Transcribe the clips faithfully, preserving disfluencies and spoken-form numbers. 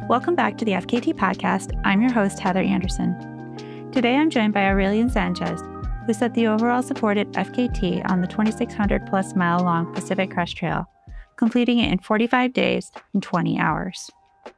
Welcome back to the F K T podcast. I'm your host, Heather Anderson. Today I'm joined by Aurelian Sanchez, who set the overall supported F K T on the twenty-six hundred plus mile long Pacific Crest Trail, completing it in forty-five days and twenty hours.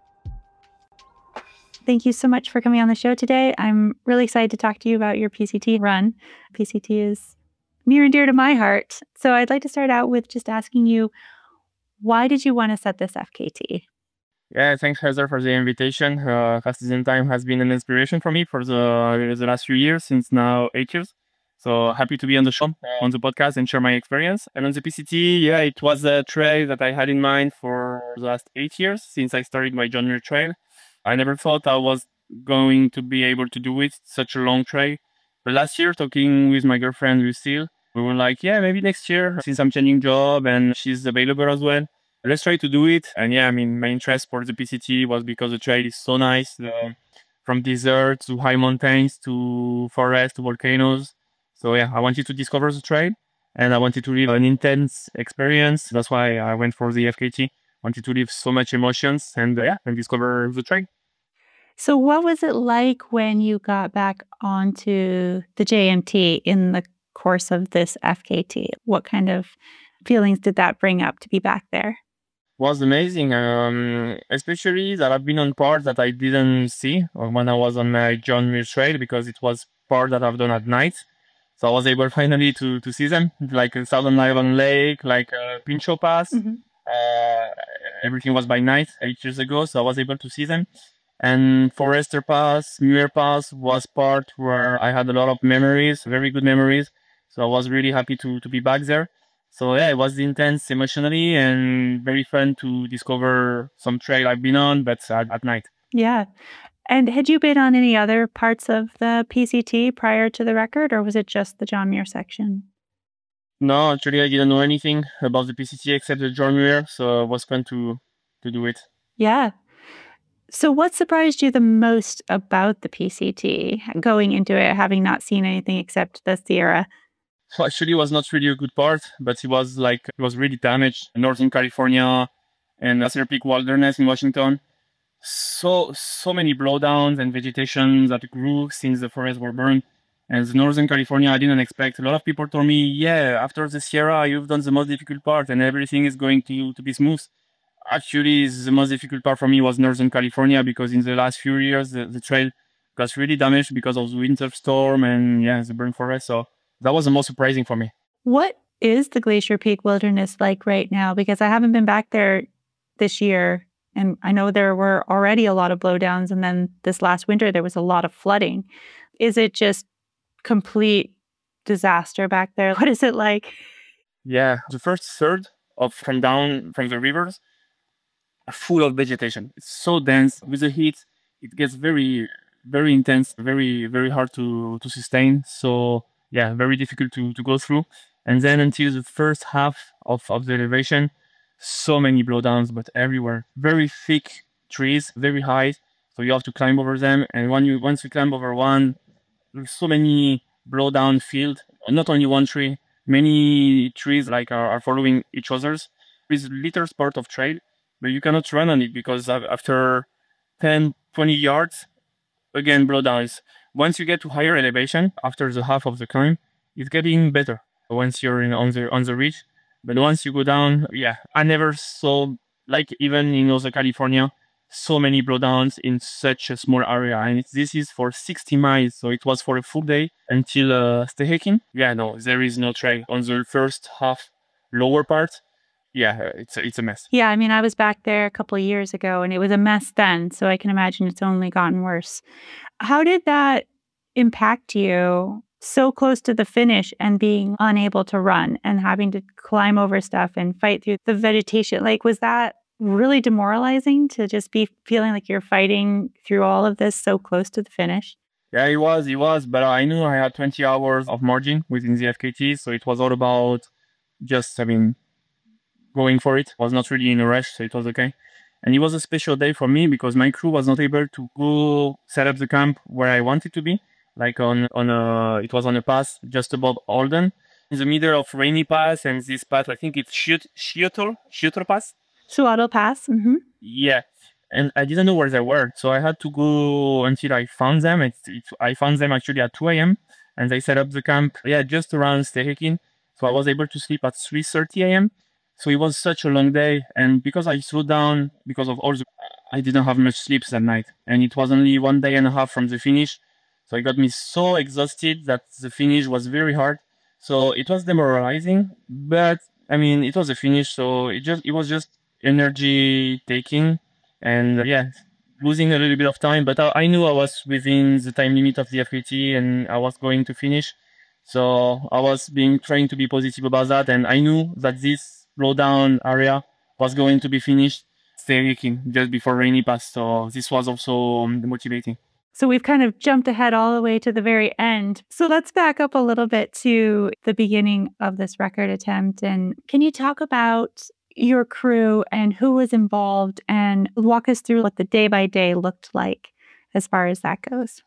Thank you so much for coming on the show today. I'm really excited to talk to you about your P C T run. P C T is near and dear to my heart. So I'd like to start out with just asking you, why did you want to set this F K T? Yeah, thanks, Heather, for the invitation. Uh, Fast Season Time has been an inspiration for me for the, the last few years, since now eight years. So happy to be on the show, on the podcast, and share my experience. And on the P C T, yeah, it was a trail that I had in mind for the last eight years, since I started my junior trail. I never thought I was going to be able to do it, such a long trail. But last year, talking with my girlfriend, Lucille, we were like, yeah, maybe next year, since I'm changing job and she's available as well, let's try to do it. And yeah, I mean, my interest for the P C T was because the trail is so nice, uh, from desert to high mountains to forest to volcanoes. So yeah, I wanted to discover the trail and I wanted to live an intense experience. That's why I went for the F K T. Wanted to live so much emotions and uh, yeah, and discover the trail. So what was it like when you got back onto the J M T in the course of this F K T? What kind of feelings did that bring up to be back there? Was amazing, um, especially that I've been on parts that I didn't see when I was on my John Muir Trail, because it was part that I've done at night. So I was able finally to to see them, like uh, Southern Iron Lake, like uh, Pinchot Pass. Mm-hmm. Uh, everything was by night eight years ago, so I was able to see them. And Forester Pass, Muir Pass was part where I had a lot of memories, very good memories. So I was really happy to to be back there. So yeah, it was intense emotionally and very fun to discover some trail I've been on, but at, at night. Yeah. And had you been on any other parts of the P C T prior to the record, or was it just the John Muir section? No, actually, I didn't know anything about the P C T except the John Muir, so it was fun to to do it. Yeah. So what surprised you the most about the P C T, going into it, having not seen anything except the Sierra? So actually, it was not really a good part, but it was like, it was really damaged. Northern California and Lacer Peak Wilderness in Washington. So, so many blowdowns and vegetation that grew since the forests were burned. And the Northern California, I didn't expect. A lot of people told me, yeah, after the Sierra, you've done the most difficult part and everything is going to, to be smooth. Actually, the most difficult part for me was Northern California, because in the last few years, the, the trail got really damaged because of the winter storm and yeah, the burn forest. So that was the most surprising for me. What is the Glacier Peak Wilderness like right now? Because I haven't been back there this year, and I know there were already a lot of blowdowns, and then this last winter there was a lot of flooding. Is it just complete disaster back there? What is it like? Yeah, the first third of from down from the rivers are full of vegetation. It's so dense with the heat. It gets very, very intense, very, very hard to, to sustain. So yeah, very difficult to, to go through. And then until the first half of, of the elevation, so many blowdowns, but everywhere. Very thick trees, very high. So you have to climb over them. And when you once you climb over one, there's so many blowdown field. Not only one tree, many trees like are, are following each other's. It's little sport of trail, but you cannot run on it because after ten, twenty yards, again blowdowns. Once you get to higher elevation, after the half of the climb, it's getting better once you're in, on the on the ridge. But once you go down, yeah, I never saw, like even in Northern California, so many blowdowns in such a small area. And it's, this is for sixty miles, so it was for a full day until uh, Stehekin. Yeah, no, there is no trail on the first half, lower part. Yeah, it's a, it's a mess. Yeah, I mean, I was back there a couple of years ago, and it was a mess then, so I can imagine it's only gotten worse. How did that impact you, so close to the finish and being unable to run and having to climb over stuff and fight through the vegetation? Like, was that really demoralizing to just be feeling like you're fighting through all of this so close to the finish? Yeah, it was, it was, but I knew I had twenty hours of margin within the F K T, so it was all about just, I mean, going for it. I was not really in a rush, so it was okay. And it was a special day for me because my crew was not able to go set up the camp where I wanted to be, like on on a, it was on a pass just above Alden, in the middle of Rainy Pass and this pass. I think it's Schiotl Schiotl Pass. Schiotl Pass. Mm-hmm. Yeah, and I didn't know where they were. So I had to go until I found them. It's, it's, I found them actually at two a m and they set up the camp, yeah, just around Stehekin. So I was able to sleep at three thirty a m. So it was such a long day. And because I slowed down, because of all the, I didn't have much sleep that night. And it was only one day and a half from the finish. So it got me so exhausted that the finish was very hard. So it was demoralizing, but I mean, it was a finish. So it just, it was just energy taking and uh, yeah, losing a little bit of time, but I, I knew I was within the time limit of the F K T and I was going to finish. So I was being trying to be positive about that, and I knew that this blowdown area was going to be finished staking just before Rainy passed. So this was also um, motivating. So we've kind of jumped ahead all the way to the very end. So let's back up a little bit to the beginning of this record attempt. And can you talk about your crew and who was involved and walk us through what the day by day looked like as far as that goes?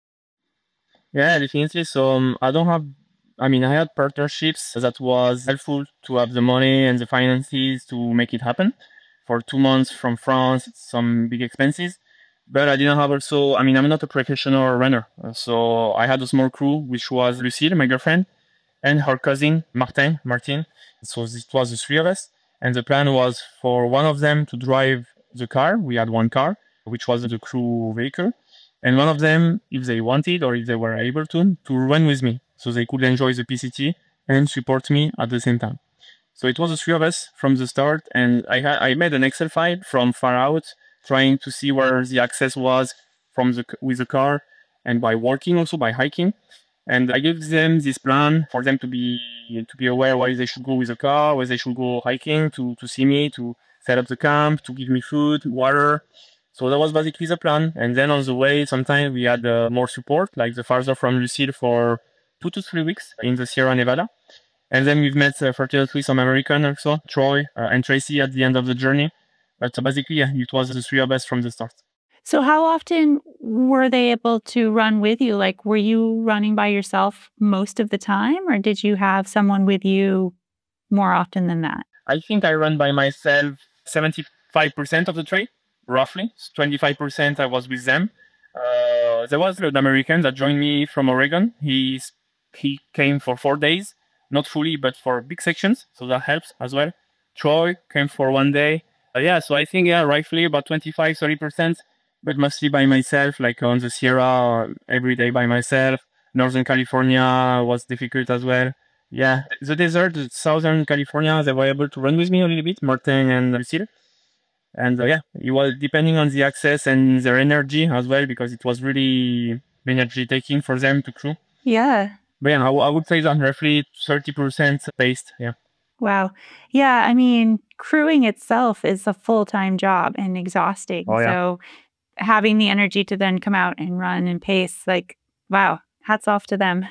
Yeah, definitely. So um, I don't have, I mean, I had partnerships that was helpful to have the money and the finances to make it happen. For two months from France, some big expenses. But I didn't have also, I mean, I'm not a professional runner. Uh, So I had a small crew, which was Lucille, my girlfriend, and her cousin, Martin, Martin. So it was the three of us. And the plan was for one of them to drive the car. We had one car, which was the crew vehicle. And one of them, if they wanted or if they were able to, to run with me. So they could enjoy the P C T and support me at the same time. So it was the three of us from the start. And I had I made an Excel file from far out, trying to see where the access was from the with the car and by walking also, by hiking. And I gave them this plan for them to be to be aware where they should go with the car, where they should go hiking, to, to see me, to set up the camp, to give me food, water. So that was basically the plan. And then on the way, sometimes we had uh, more support, like the father from Lucille for two to three weeks in the Sierra Nevada. And then we've met, uh, fortunately, some American also, Troy uh, and Tracy at the end of the journey. But uh, basically, yeah, it was the three of us from the start. So how often were they able to run with you? Like, were you running by yourself most of the time, or did you have someone with you more often than that? I think I ran by myself seventy-five percent of the trail, roughly. twenty-five percent I was with them. Uh, there was an American that joined me from Oregon. He's, he came for four days, not fully, but for big sections. So that helps as well. Troy came for one day. Uh, yeah, so I think, yeah, roughly about twenty-five, thirty percent, but mostly by myself, like on the Sierra, every day by myself. Northern California was difficult as well. Yeah, the desert, Southern California, they were able to run with me a little bit, Martin and Lucille. And uh, yeah, it was depending on the access and their energy as well, because it was really energy taking for them to crew. Yeah. But yeah, I, I would say that roughly thirty percent paced. Yeah. Wow. Yeah. I mean, crewing itself is a full time job and exhausting. Oh, yeah. So having the energy to then come out and run and pace, like, wow, hats off to them.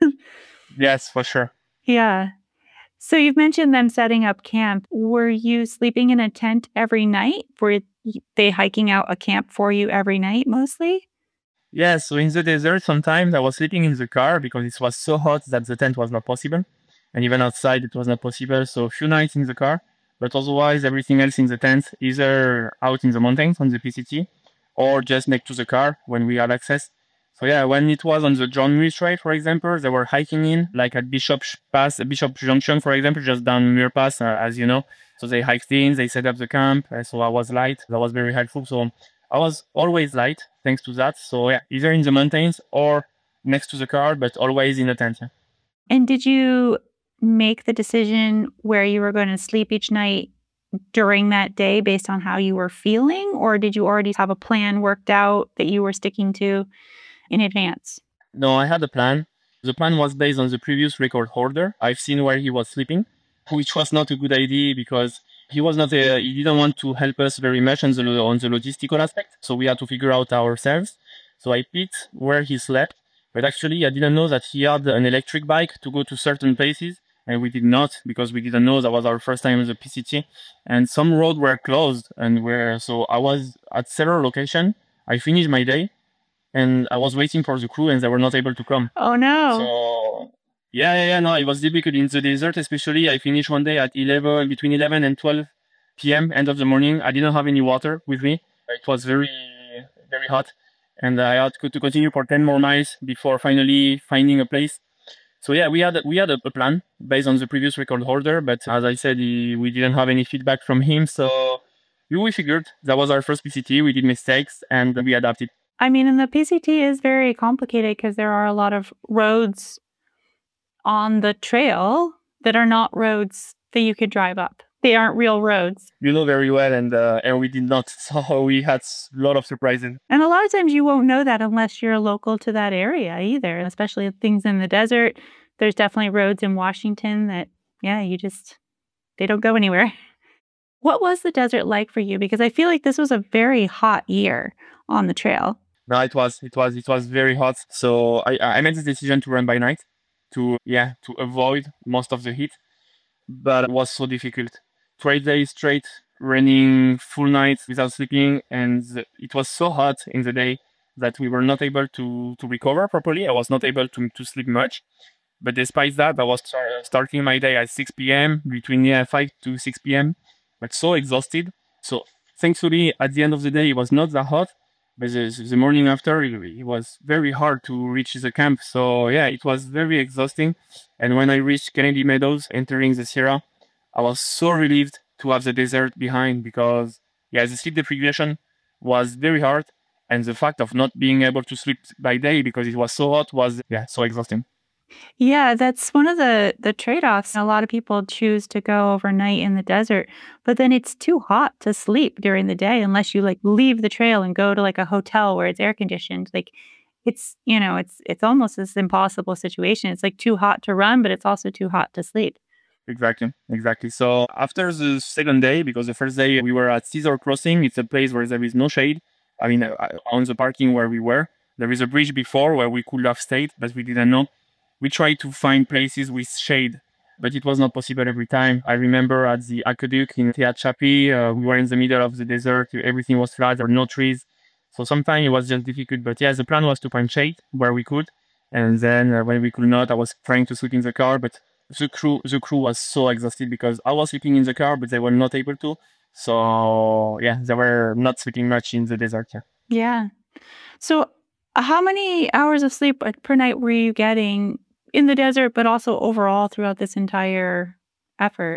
Yes, for sure. Yeah. So you've mentioned them setting up camp. Were you sleeping in a tent every night? Were they hiking out a camp for you every night mostly? Yeah, so in the desert, sometimes I was sleeping in the car because it was so hot that the tent was not possible. And even outside, it was not possible. So a few nights in the car, but otherwise, everything else in the tent, either out in the mountains on the P C T or just next to the car when we had access. So yeah, when it was on the John Muir Trail, for example, they were hiking in, like at Bishop Pass, Bishop Junction, for example, just down Muir Pass, uh, as you know. So they hiked in, they set up the camp. Uh, so I was light. That was very helpful. So I was always light thanks to that. So yeah, either in the mountains or next to the car, but always in a tent. Yeah. And did you make the decision where you were going to sleep each night during that day based on how you were feeling? Or did you already have a plan worked out that you were sticking to in advance? No, I had a plan. The plan was based on the previous record holder. I've seen where he was sleeping, which was not a good idea because he was not a, he didn't want to help us very much on the on the logistical aspect. So we had to figure out ourselves. So I picked where he slept, but actually I didn't know that he had an electric bike to go to certain places, and we did not because we didn't know. That was our first time on the P C T, and some roads were closed, and where so I was at several locations. I finished my day, and I was waiting for the crew, and they were not able to come. Oh no! So yeah, yeah, yeah, no, it was difficult in the desert, especially. I finished one day at eleven, between eleven and twelve p m, end of the morning. I didn't have any water with me. It was very, very hot, and I had to, to continue for ten more miles before finally finding a place. So yeah, we had we had a, a plan based on the previous record holder, but as I said, he, we didn't have any feedback from him. So we figured that was our first P C T. We did mistakes and we adapted. I mean, and the P C T is very complicated because there are a lot of roads on the trail that are not roads that you could drive up. They aren't real roads. You know very well, and uh, and we did not. So we had a lot of surprises. And a lot of times you won't know that unless you're local to that area either, especially things in the desert. There's definitely roads in Washington that, yeah, you just, they don't go anywhere. What was the desert like for you? Because I feel like this was a very hot year on the trail. No, it was, it was, it was very hot. So I, I made the decision to run by night, to yeah, to avoid most of the heat. But it was so difficult. Twelve days straight running full nights without sleeping, and the, it was so hot in the day that we were not able to to recover properly. I was not able to to sleep much. But despite that, I was starting my day at six p.m. between yeah five to six p.m. but so exhausted. So thankfully, at the end of the day, it was not that hot. But the, the morning after, it, it was very hard to reach the camp. So yeah, it was very exhausting. And when I reached Kennedy Meadows, entering the Sierra, I was so relieved to have the desert behind because yeah, the sleep deprivation was very hard. And the fact of not being able to sleep by day because it was so hot was yeah so exhausting. Yeah, that's one of the the trade-offs. A lot of people choose to go overnight in the desert, but then it's too hot to sleep during the day unless you like leave the trail and go to like a hotel where it's air conditioned. Like it's, you know, it's it's almost this impossible situation. It's like too hot to run, but it's also too hot to sleep. Exactly, exactly. So after the second day, because the first day we were at Caesar Crossing, it's a place where there is no shade. I mean, uh, on the parking where we were, there is a bridge before where we could have stayed, but we didn't know. We tried to find places with shade, but it was not possible every time. I remember at the aqueduct in Tehachapi, uh, we were in the middle of the desert. Everything was flat, there were no trees. So sometimes it was just difficult. But yeah, the plan was to find shade where we could. And then uh, when we could not, I was trying to sleep in the car. But the crew, the crew was so exhausted because I was sleeping in the car, but they were not able to. So yeah, they were not sleeping much in the desert. Yeah. Yeah. So how many hours of sleep per night were you getting in the desert, but also overall throughout this entire effort?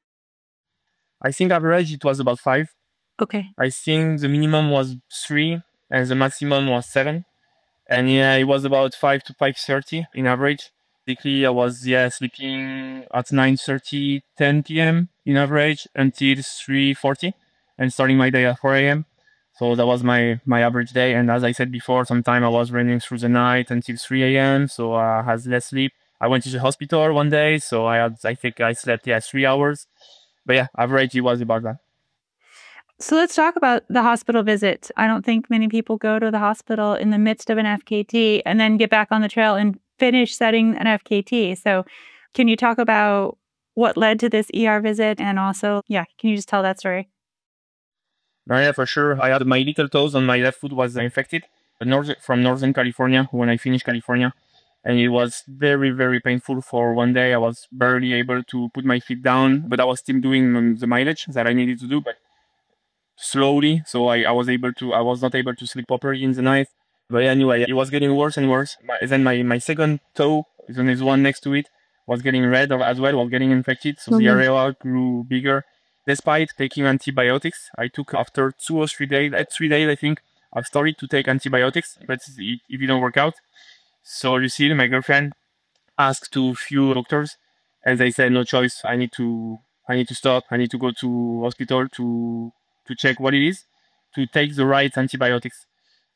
I think average it was about five. Okay. I think the minimum was three and the maximum was seven. And yeah, it was about five to five thirty in average. Basically, I was yeah sleeping at nine thirty, ten p.m. in average until three forty, and starting my day at four a.m. So that was my my average day. And as I said before, sometime I was running through the night until three a.m. So I had less sleep. I went to the hospital one day, so I had I think I slept yeah three hours. But yeah, average it was about that. So let's talk about the hospital visit. I don't think many people go to the hospital in the midst of an F K T and then get back on the trail and finish setting an F K T. So can you talk about what led to this E R visit? And also, yeah, can you just tell that story? No, yeah, for sure. I had my little toes on my left foot was infected north, from Northern California when I finished California. And it was very, very painful for one day. I was barely able to put my feet down, but I was still doing the mileage that I needed to do, but slowly. So I, I was able to, I was not able to sleep properly in the night. But anyway, it was getting worse and worse. My, then my, my second toe, then there's one next to it, was getting red as well, was getting infected. So mm-hmm. the area grew bigger. Despite taking antibiotics, I took after two or three days, at three days, I think, I started to take antibiotics, but it, it didn't work out. So you see, my girlfriend asked to a few doctors, and they said, no choice. I need to, I need to stop. I need to go to hospital to, to check what it is, to take the right antibiotics.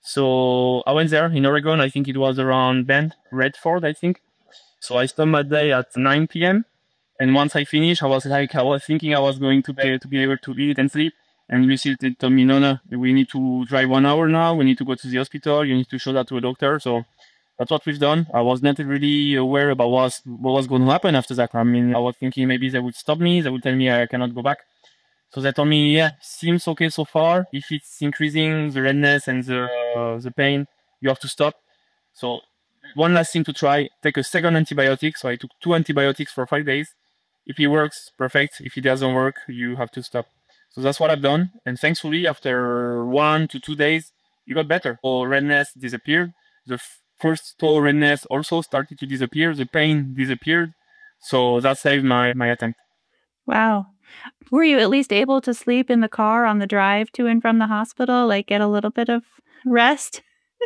So I went there in Oregon. I think it was around Bend, Redford, I think. So I stopped my day at nine p.m. And once I finished, I was like, I was thinking I was going to be, to be able to eat and sleep. And Lucy told me, no, no, we need to drive one hour now. We need to go to the hospital. You need to show that to a doctor. So that's what we've done. I was not really aware about what, what was going to happen after that. I mean, I was thinking maybe they would stop me. They would tell me I cannot go back. So they told me, yeah, seems okay so far. If it's increasing the redness and the, uh, the pain, you have to stop. So one last thing to try, take a second antibiotic. So I took two antibiotics for five days. If it works, perfect. If it doesn't work, you have to stop. So that's what I've done. And thankfully, after one to two days, it got better. So redness disappeared. The f- first toe redness also started to disappear. The pain disappeared. So that saved my, my attempt. Wow. Were you at least able to sleep in the car on the drive to and from the hospital, like get a little bit of rest?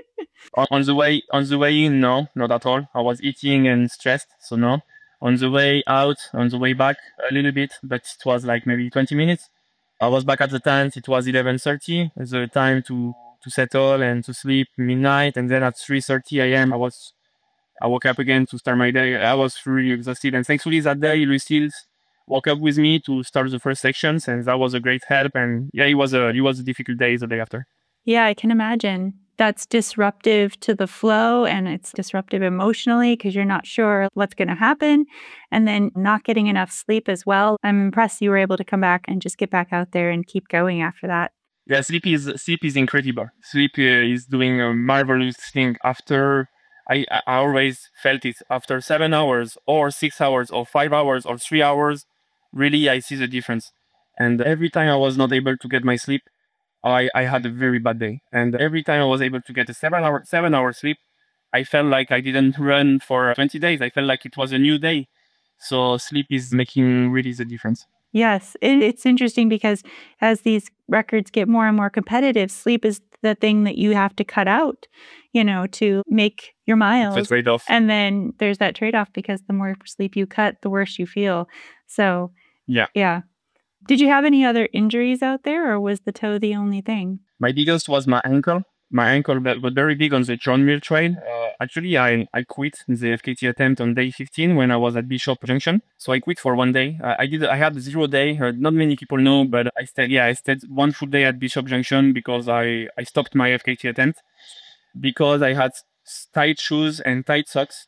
On, on the way, on the way in, no, not at all. I was eating and stressed, so no. On the way out, on the way back, a little bit, but it was like maybe twenty minutes. I was back at the tent. It was eleven thirty, the time to to settle and to sleep midnight. And then at three thirty a m, I was I woke up again to start my day. I was really exhausted, and thankfully that day Lucille woke up with me to start the first sections, and that was a great help. And yeah, it was a it was a difficult day the day after. Yeah, I can imagine. That's disruptive to the flow and it's disruptive emotionally because you're not sure what's going to happen. And then not getting enough sleep as well. I'm impressed you were able to come back and just get back out there and keep going after that. Yeah, sleep is sleep is incredible. Sleep uh, is doing a marvelous thing. After I I always felt it after seven hours or six hours or five hours or three hours. Really, I see the difference. And every time I was not able to get my sleep, I, I had a very bad day. And every time I was able to get a seven hour seven hour sleep, I felt like I didn't run for twenty days. I felt like it was a new day. So sleep is making really the difference. Yes, it, it's interesting because as these records get more and more competitive, sleep is the thing that you have to cut out, you know, to make your miles. It's a trade off. And then there's that trade off because the more sleep you cut, the worse you feel. So, Yeah. yeah. Did you have any other injuries out there or was the toe the only thing? My biggest was my ankle. My ankle was very big on the John Muir Trail. Uh, actually, I, I quit the F K T attempt on day fifteen when I was at Bishop Junction. So I quit for one day. I, I did. I had a zero day. Uh, not many people know, but I stayed. Yeah, I stayed one full day at Bishop Junction because I, I stopped my F K T attempt because I had tight shoes and tight socks.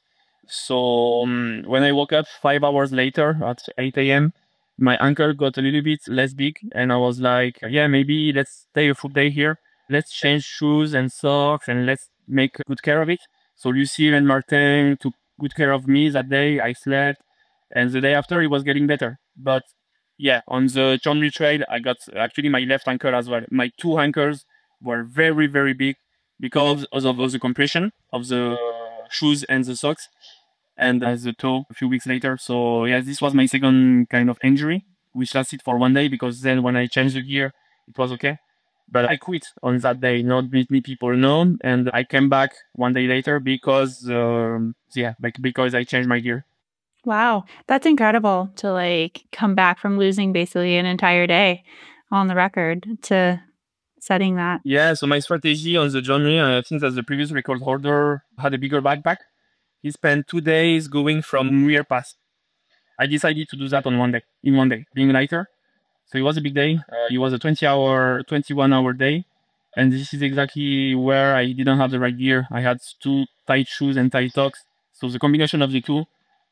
So um, when I woke up five hours later at eight a m, my ankle got a little bit less big, and I was like, yeah, maybe let's stay a full day here. Let's change shoes and socks and let's make good care of it. So Lucille and Martin took good care of me that day. I slept, and the day after it was getting better. But yeah, on the John Muir Trail, I got actually my left ankle as well. My two ankles were very, very big because of, of the compression of the shoes and the socks, and as the toe a few weeks later. So yeah, this was my second kind of injury, which lasted for one day because then when I changed the gear, it was okay. But I quit on that day. Not many people know, and I came back one day later because um, yeah, like because I changed my gear. Wow, that's incredible to like come back from losing basically an entire day on the record to setting that. Yeah, so my strategy on the John Muir, uh, since as the previous record holder had a bigger backpack, he spent two days going from Muir Pass. I decided to do that on one day, in one day, being lighter. So it was a big day. Uh, it was a twenty hour, twenty-one hour day. And this is exactly where I didn't have the right gear. I had two tight shoes and tight socks. So the combination of the two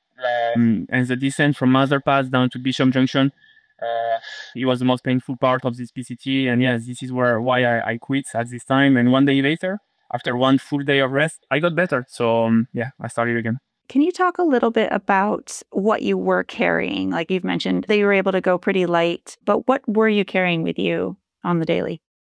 um, and the descent from Master Pass down to Bishop Junction, uh, it was the most painful part of this P C T. And yes, this is where why I, I quit at this time. And one day later, after one full day of rest, I got better. So um, yeah, I started again. Can you talk a little bit about what you were carrying? Like you've mentioned that you were able to go pretty light, but what were you carrying with you on the daily?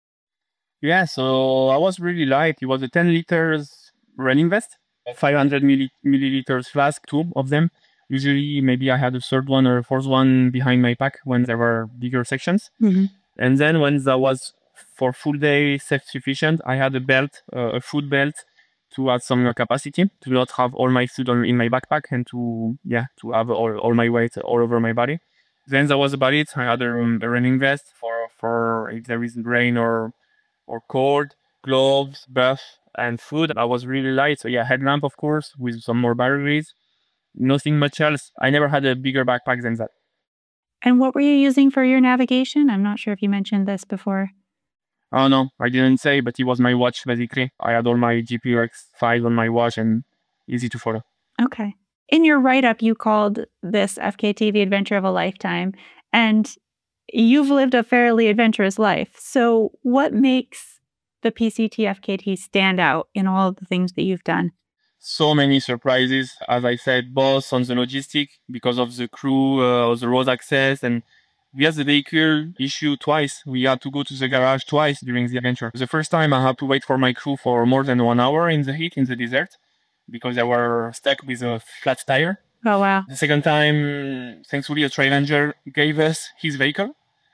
Yeah, so I was really light. It was a ten liters running vest, five hundred milli- milliliters flask, two of them. Usually, maybe I had a third one or a fourth one behind my pack when there were bigger sections. Mm-hmm. And then when that was for full day self-sufficient, I had a belt, uh, a food belt, to add some capacity, to not have all my food on, in my backpack and to, yeah, to have all, all my weight all over my body. Then that was about it. I had a, um, a running vest for, for if there is rain or, or cold, gloves, buff, and food. I was really light. So yeah, headlamp, of course, with some more batteries. Nothing much else. I never had a bigger backpack than that. And what were you using for your navigation? I'm not sure if you mentioned this before. Oh no, I didn't say, but it was my watch basically. I had all my G P U X files on my watch and easy to follow. Okay. In your write-up, you called this F K T the adventure of a lifetime, and you've lived a fairly adventurous life. So what makes the P C T F K T stand out in all of the things that you've done? So many surprises, as I said, both on the logistic because of the crew, uh, the road access, and We had the vehicle issue twice. We had to go to the garage twice during the adventure. The first time I had to wait for my crew for more than one hour in the heat in the desert because they were stuck with a flat tire. Oh, wow. The second time, thankfully, a trail ranger gave us his vehicle.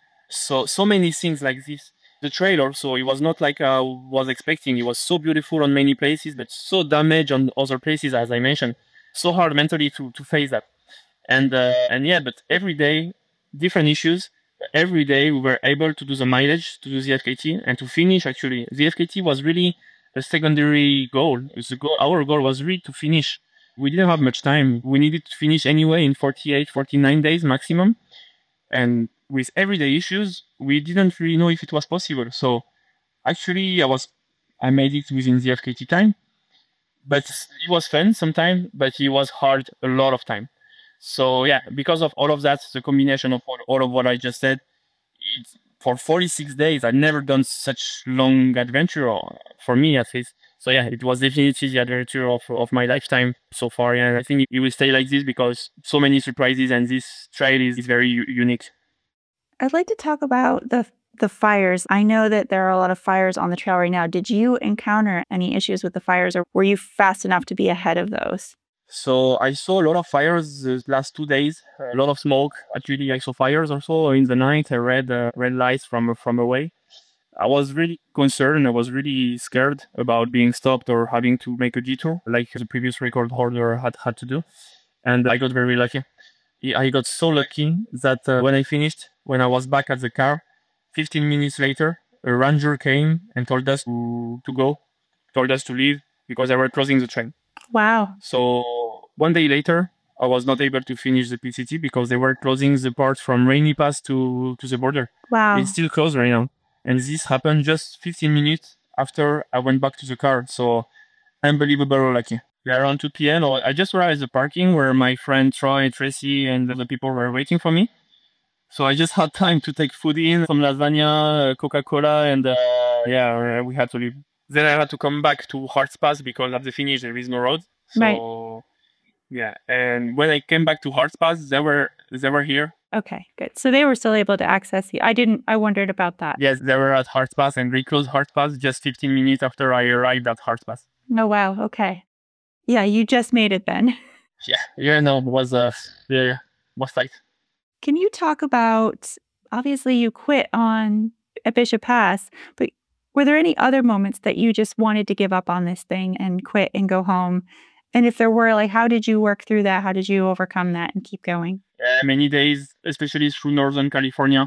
So, so many things like this. The trail also, it was not like I was expecting. It was so beautiful on many places, but so damaged on other places, as I mentioned. So hard mentally to, to face that. And, uh, and yeah, but every day, different issues. Every day we were able to do the mileage, to do the F K T, and to finish actually. The F K T was really a secondary goal. The goal. Our goal was really to finish. We didn't have much time. We needed to finish anyway in forty-eight, forty-nine days maximum. And with everyday issues, we didn't really know if it was possible. So actually I was, I made it within the F K T time, but it was fun sometimes, but it was hard a lot of time. So yeah, because of all of that, the combination of all, all of what I just said, it, for forty-six days, I've never done such long adventure, or for me at least. So yeah, it was definitely the adventure of, of my lifetime so far. And I think it will stay like this because so many surprises and this trail is, is very u- unique. I'd like to talk about the the fires. I know that there are a lot of fires on the trail right now. Did you encounter any issues with the fires, or were you fast enough to be ahead of those? So I saw a lot of fires the last two days, a lot of smoke. Actually, I saw fires also in the night. I read uh, red lights from from away. I was really concerned. I was really scared about being stopped or having to make a detour like the previous record holder had had to do. And I got very lucky. I got so lucky that uh, when I finished, when I was back at the car, fifteen minutes later, a ranger came and told us to, to go, told us to leave because they were closing the train. Wow. So one day later, I was not able to finish the P C T because they were closing the part from Rainy Pass to, to the border. Wow. It's still closed right now. And this happened just fifteen minutes after I went back to the car. So unbelievable lucky. Yeah, around two p.m. I just arrived at the parking where my friend Troy, Tracy, and the people were waiting for me. So I just had time to take food in, some lasagna, Coca-Cola, and uh, yeah, we had to leave. Then I had to come back to Harts Pass because at the finish there is no road. So Right. yeah, and when I came back to Harts Pass, they were they were here. Okay, good. So they were still able to access you. I didn't, I wondered about that. Yes, they were at Harts Pass and they closed Harts Pass just fifteen minutes after I arrived at Harts Pass. Oh, wow. Okay. Yeah, you just made it then. Yeah, yeah, no, it was uh, yeah, was tight. Can you talk about, obviously you quit on at Bishop Pass, but were there any other moments that you just wanted to give up on this thing and quit and go home? And if there were, like, how did you work through that? How did you overcome that and keep going? Uh, many days, especially through Northern California.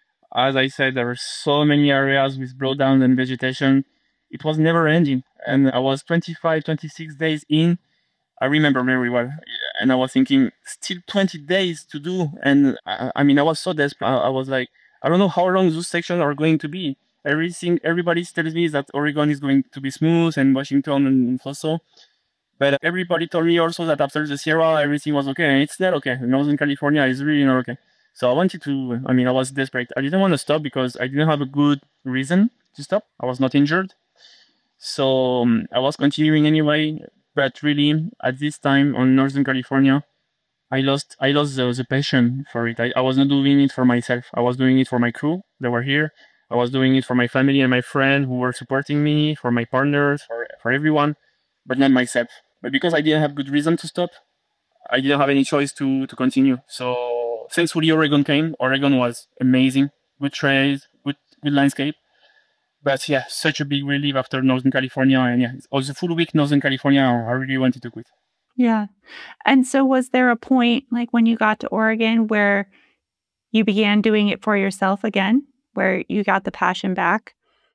As I said, there were so many areas with blowdowns and vegetation. It was never ending. And I was twenty-five, twenty-six days in. I remember very well. And I was thinking, still twenty days to do. And I, I mean, I was so desperate. I, I was like, I don't know how long those sections are going to be. Everything, everybody tells me that Oregon is going to be smooth and Washington and also. But everybody told me also that after the Sierra, everything was okay. And it's not okay. Northern California is really not okay. So I wanted to, I mean, I was desperate. I didn't want to stop because I didn't have a good reason to stop. I was not injured. So um, I was continuing anyway. But really, at this time on Northern California, I lost I lost the, the passion for it. I, I was not doing it for myself. I was doing it for my crew that were here. I was doing it for my family and my friends who were supporting me, for my partners, for, for everyone, but not myself. But because I didn't have good reason to stop, I didn't have any choice to, to continue. So thankfully Oregon came. Oregon was amazing. Good trails, good good landscape. But yeah, such a big relief after Northern California. And yeah, it was a full week Northern California. I really wanted to quit. Yeah. And so was there a point, like when you got to Oregon, where you began doing it for yourself again, where you got the passion back?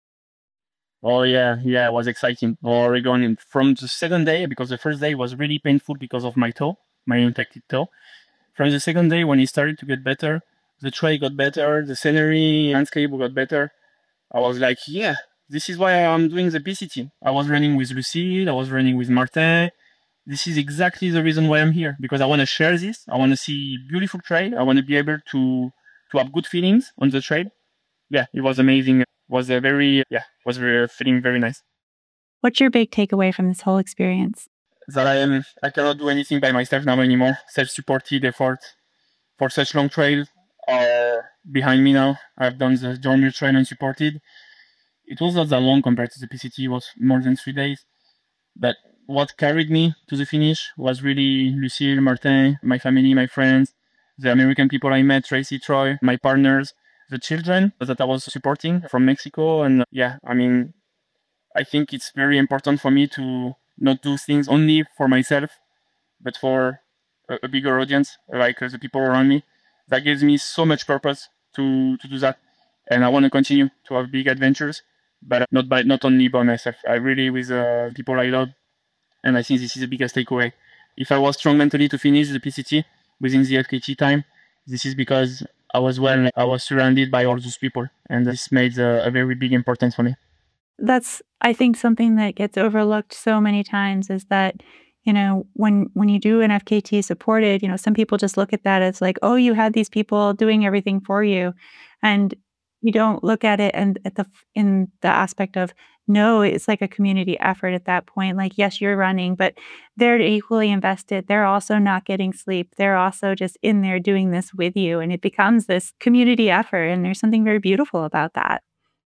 Oh yeah, yeah, it was exciting. Oregon, and from the second day, because the first day was really painful because of my toe, my infected toe. From the second day, when it started to get better, the trail got better, the scenery, landscape got better. I was like, yeah, this is why I'm doing the P C T. I was running with Lucille, I was running with Martin. This is exactly the reason why I'm here, because I want to share this. I want to see beautiful trail. I want to be able to to have good feelings on the trail. Yeah, it was amazing. It was a very, yeah, was very, feeling very nice. What's your big takeaway from this whole experience? That I am, I cannot do anything by myself now anymore. Self-supported effort for such long trails are behind me now. I've done the Dornier Trail unsupported. It was not that long compared to the P C T. It was more than three days. But what carried me to the finish was really Lucille, Martin, my family, my friends, the American people I met, Tracy, Troy, my partners, the children that I was supporting from Mexico. And yeah, I mean, I think it's very important for me to not do things only for myself, but for a, a bigger audience, like uh, the people around me. That gives me so much purpose to, to do that. And I want to continue to have big adventures, but not by not only by myself. I really with uh, people I love, and I think this is the biggest takeaway. If I was strong mentally to finish the P C T within the F K T time, this is because I was well, I was surrounded by all those people, and this made a, a very big importance for me. That's, I think, something that gets overlooked so many times is that, you know, when when you do an F K T supported, you know, some people just look at that as like, oh, you had these people doing everything for you, and you don't look at it and at the in the aspect of, no, it's like a community effort at that point. Like, yes, you're running, but they're equally invested. They're also not getting sleep. They're also just in there doing this with you, and it becomes this community effort. And there's something very beautiful about that.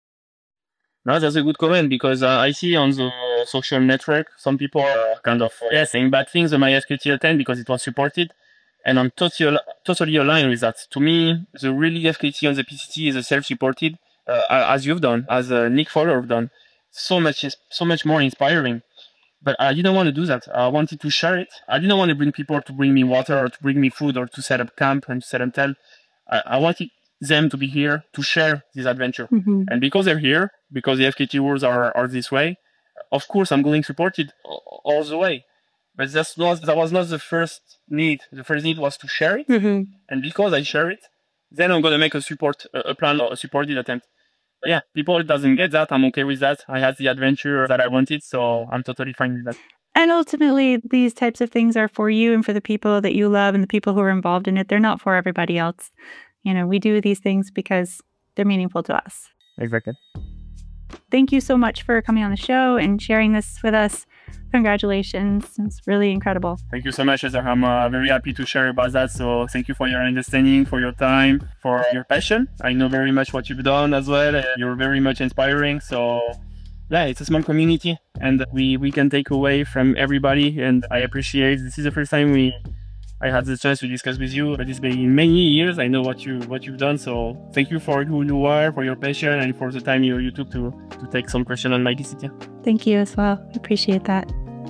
No, that's a good comment because uh, I see on the social network some people are kind of yeah, saying bad things on my F K T ten because it was supported, and I'm totally totally aligned with that. To me, the really F K T on the P C T is a self-supported, uh, as you've done, as uh, Nick Fowler have done. So much, so much more inspiring. But I didn't want to do that. I wanted to share it. I didn't want to bring people to bring me water or to bring me food or to set up camp and to set up tent. I, I wanted them to be here to share this adventure. Mm-hmm. And because they're here, because the F K T rules are, are this way, of course I'm going to support it all the way. But that's not, that was not the first need. The first need was to share it. Mm-hmm. And because I share it, then I'm going to make a support, a plan or a supported attempt. But yeah, people doesn't get that. I'm okay with that. I had the adventure that I wanted, so I'm totally fine with that. And ultimately, these types of things are for you and for the people that you love and the people who are involved in it. They're not for everybody else. You know, we do these things because they're meaningful to us. Exactly. Thank you so much for coming on the show and sharing this with us. Congratulations. It's really incredible. Thank you so much, Heather. I'm uh, very happy to share about that. So thank you for your understanding, for your time, for your passion. I know very much what you've done as well. You're very much inspiring. So yeah, it's a small community and we, we can take away from everybody. And I appreciate, this is the first time we I had the chance to discuss with you, but it's been many years. I know what you what you've done, so thank you for who you are, for your passion, and for the time you, you took to to take some question on my P C T. Thank you as well. I appreciate that.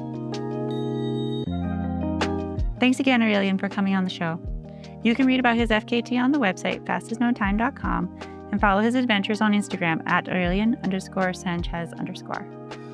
Thanks again, Aurélien, for coming on the show. You can read about his F K T on the website fastest known time dot com and follow his adventures on Instagram at Aurélien underscore Sanchez underscore.